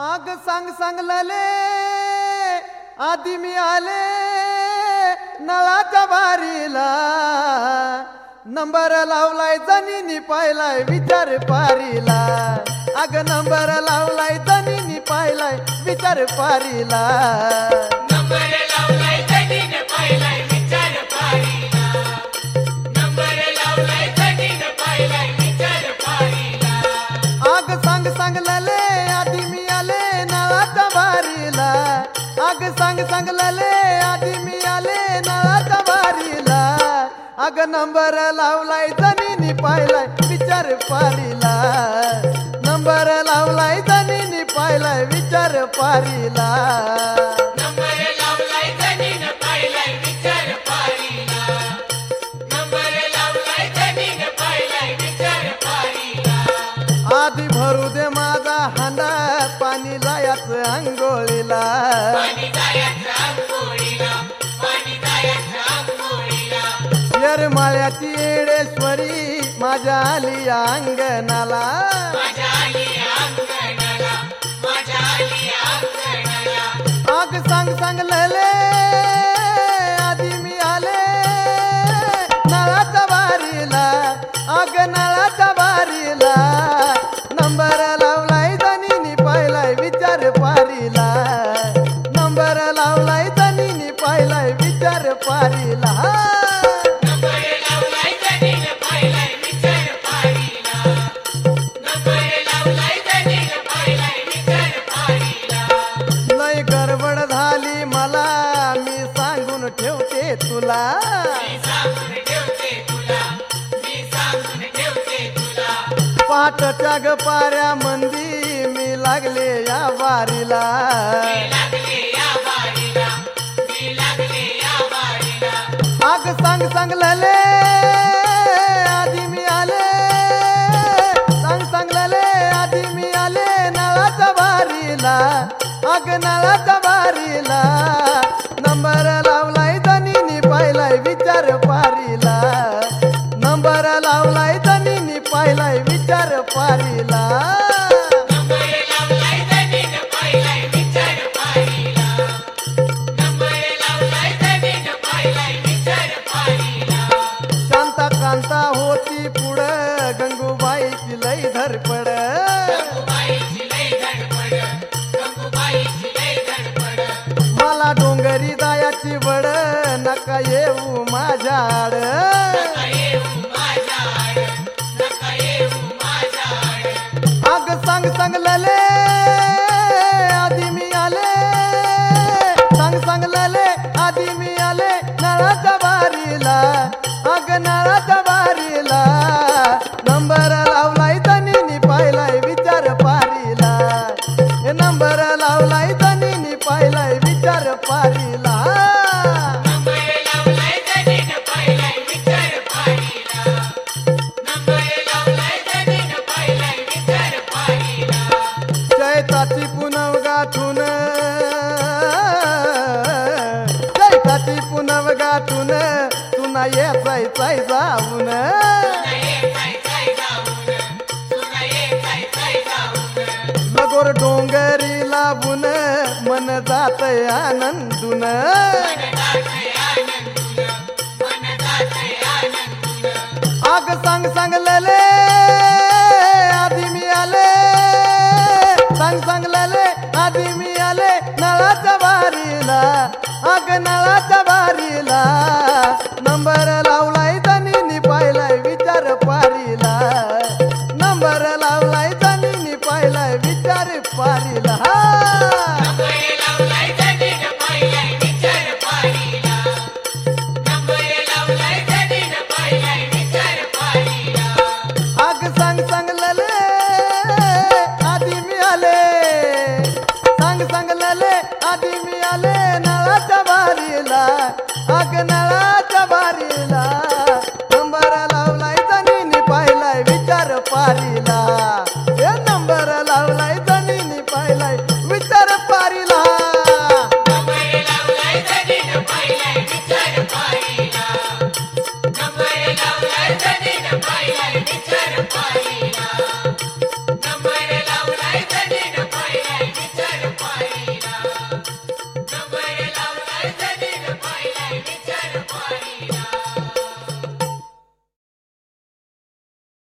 आग सांग सांगलले आधी मी आले नळाच्या बारीला नंबर लावलाय जणीनी पाहिलाय विचार पारीला आग नंबर लावलाय जणीनी पाहिलाय विचार पारीला नंबर लावलाय जणीने पाहिलाय विचार पारीला नंबर लावलाय जणीने पाहिलाय विचार पारीला आग सांग सांगलले आधी मी आले नळाच्या बारीला आग सांग सांगलले आधी मी आले नळाच्या बारीला आग नंबर लावलाय जणीनी पाहिलाय विचार पारीला नंबर लावलाय जणीनी पाहिलाय विचार पारीला नंबर लावलाय जणीने पाहिलाय विचार पारीला नंबर लावलाय जणीने पाहिलाय विचार पारीला आधी भरू दे माझा हांडा पाणी जायाचं अंघोळीला पाणी जायचं अंघोळीला पाणी जायचं अंघोळीला येरमाळ्याची येडेश्वरी माझ्या आली अंगणाला माझ्या आली अंगणाला माझ्या आली अंगणाला आग सांग सांगलेले आधी मी आले नळाच्या बारीला आग नळाच्या बारीला नंबर लावलाय जणीनी पाहिलाय विचार पारीला नंबर लावलाय जणीनी पाहिलाय विचार पारीला नंबर लावलाय जणीने पाहिलाय विचार पारीला नंबर लावलाय जणीने पाहिलाय विचार पारीला लय गडबड झाली मला मी सांगून ठेवते तुला मी सांगून ठेवते तुला मी सांगून ठेवते तुला पाटच्या ग पाऱ्या मंदी मी लागले या वारीला मी लागले या वारीला मी लागले या वारीला आग सांग सांगलेले आधी मी आले सांग सांगलेले आधी मी आले नळाच्या बारीला आग नळाच्या बारीला नंबर लावलाय जणीनी पाहिलाय विचार पारीला नंबर लावलाय जणीनी पाहिलाय विचार पारीला नंबर लावलाय जणीने पाहिलाय विचार पारीला नंबर लावलाय जणीने पाहिलाय विचार पारीला शांता कांता होती पुढं गंगूबाईची लई धडपड गंगूबाईची लई धडपड गंगूबाईची लई धडपड मला डोंगरी जायाची वड नका येऊ माझ्याड नका येऊ माझ्या आड नका येऊ माझ्या आड आग सांग सांगलेले आधी मी आले सांग सांगलेले आधी मी आले नळाच्या बारीला आग नळाच्या बारीला नंबर लावलाय जणीनी पाहिलाय विचार पारीला हे नंबर लावलाय जणीनी पाहिलाय विचार पारीला नंबर लावलाय जणीने पाहिलाय विचार पारीला नंबर लावलाय जणीने पाहिलाय विचार पारीला चैताची पुनव गाठून चैताची पुनव गाठून तुना येसाय जाऊन तुला ये काय जाऊन तुला ये काय जाऊन लगोर डोंगरी लावून मन जात आनंदून मन जातय आनंदून मन जातय आनंदून आग सांग सांगलेले आधी मी आले सांग सांगलेले आधी मी आले नळाच्या बारीला आग नळाच्या बारीला नंबर लावलाय जणीनी पाहिलाय विचार पारीला नंबर लावलाय जणीनी पाहिलाय विचार पारीला नंबर लावलाय जणीने पाहिलाय विचार पारीला नंबर लावलाय जणीने पाहिलाय विचार पारीला आग सांग सांगलेले आधी मी आले सांग सांगलेले आधी मी आले नळाच्या बारीला आग नळाच्या